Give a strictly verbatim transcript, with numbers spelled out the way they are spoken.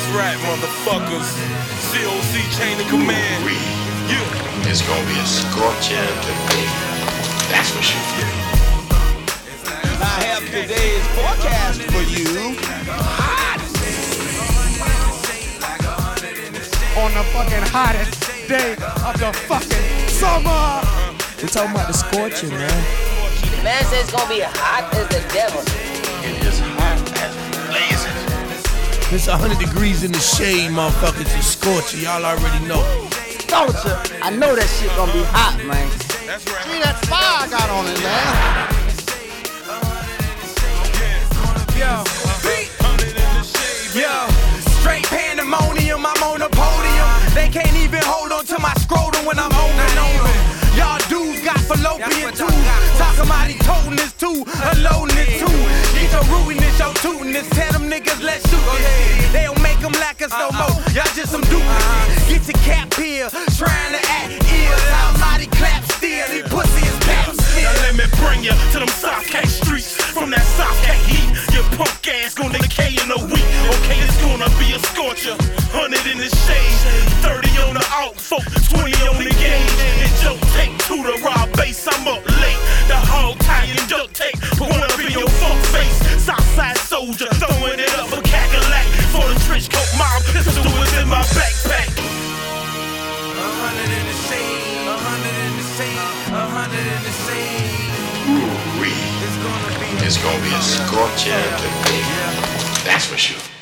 right, motherfuckers. C O C chain of command. Yeah. It's gonna be a scorching today. That's for sure. I have today's forecast for you. Hot! On the fucking hottest day of the fucking summer. We're talking about the scorching, man. The man says it's gonna be hot as the devil. It is hot as blazing. It's one hundred degrees in the shade, motherfuckers. It's scorching. Y'all already know. Sculpture, I know that shit gonna be hot, man. That's right. See that fire I got on it, man. Yo, yo, straight pandemonium, I'm on the podium. They can't even hold on to my scrotum when I'm holding on. Y'all dudes got fallopian tubes. Talking about he toting this too, unloading this too. Get your rootin' this, your tootin' this. Tell them niggas let's shoot this. They don't make them like us no more. Y'all just some dupes. Get your cap here, trying to act ill. Somebody clap still, he pussy is pap still. Now let me bring you to them South K streets. From that South K heat, your punk ass gonna decay in a week. Okay, it's gonna be a scorcher. Hundred in the shade, thirty on the out, folk, twenty on the gauge. And Joe take to the raw base, I'm up late. The hog tie and duct tape, put one up in your fuck face. Southside soldier, throwing it up a cackalack. For the trench coat mob, pistol is in my backpack. A hundred in the shade, a hundred in the shade, a hundred in the shade. Ooh-wee. It's gonna be It's gonna be a scorching today. That's for sure.